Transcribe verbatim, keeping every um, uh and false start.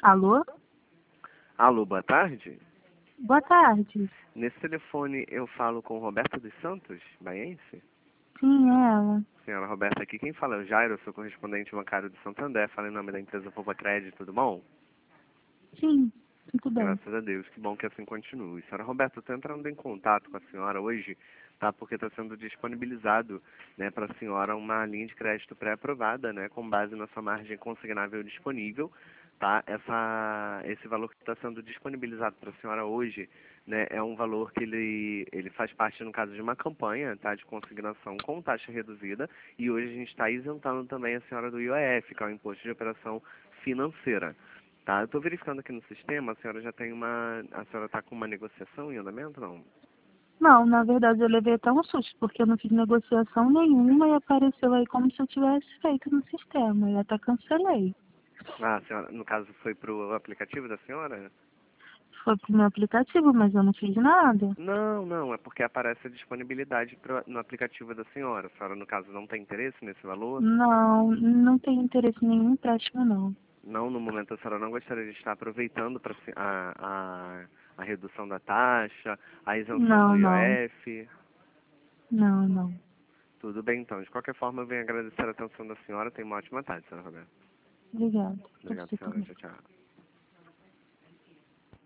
Alô? Alô, boa tarde. Boa tarde. Nesse telefone eu falo com Roberta dos Santos, baiense? Sim, é ela. Senhora Roberta, aqui quem fala é o Jairo, eu sou correspondente bancário do Santander, falo em nome da empresa Poupa Crédito, tudo bom? Sim, tudo bem. Graças a Deus, que bom que assim continue. Senhora Roberta, eu estou entrando em contato com a senhora hoje, tá? Porque está sendo disponibilizado, né, para a senhora uma linha de crédito pré-aprovada, né, com base na sua margem consignável disponível, tá? Essa, esse valor que está sendo disponibilizado para a senhora hoje, né, é um valor que ele, ele faz parte, no caso, de uma campanha, tá, de consignação com taxa reduzida, e hoje a gente está isentando também a senhora do I O F, que é o Imposto de Operação Financeira. Tá, eu estou verificando aqui no sistema, a senhora já tem uma... A senhora está com uma negociação em andamento, não? Não, na verdade eu levei até um susto, porque eu não fiz negociação nenhuma e apareceu aí como se eu tivesse feito no sistema. Eu até cancelei. Ah, a senhora, no caso, foi para o aplicativo da senhora? Foi pro meu aplicativo, mas eu não fiz nada. Não, não, é porque aparece a disponibilidade pro, no aplicativo da senhora. A senhora, no caso, não tem interesse nesse valor? Não, não tenho interesse nenhum empréstimo, não. Não, no momento a senhora não gostaria de estar aproveitando para a, a, a redução da taxa, a isenção do Não, não. I O F? Não, não. Tudo bem, então. De qualquer forma, eu venho agradecer a atenção da senhora. Tenha uma ótima tarde, senhora Roberta. Obrigada. Pra Obrigado, você senhora. também. Tchau, tchau.